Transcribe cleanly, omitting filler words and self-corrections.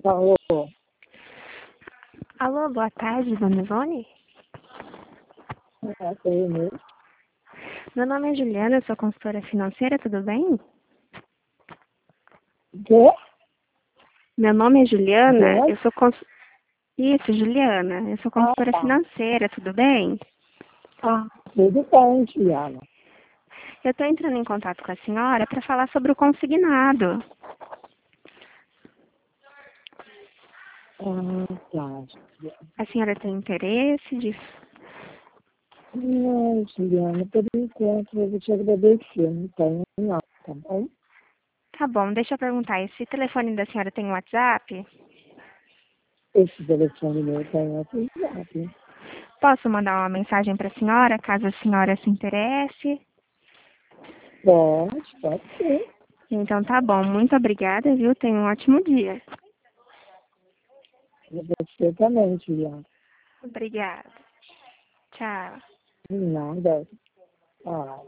Alô? Alô, boa tarde, dona Ivone. Sou eu mesmo. Meu nome é Juliana, eu sou consultora financeira, tudo bem? Quê? Meu nome é Juliana, Quê? eu sou Isso, Juliana, eu sou consultora Tá. financeira, tudo bem? Tudo bem, Juliana. Eu estou entrando em contato com a senhora para falar sobre o consignado. Tá. A senhora tem interesse disso? Não, Juliana, por enquanto eu vou te agradecer. Não tenho não, tá bom? Tá bom, deixa eu perguntar, esse telefone da senhora tem WhatsApp? Esse telefone meu tem WhatsApp. Posso mandar uma mensagem para a senhora, caso a senhora se interesse? Pode ser. Então tá bom, muito obrigada, viu? Tenha um ótimo dia. E você também, Juliana. Obrigada. Tchau. Nada. Ah.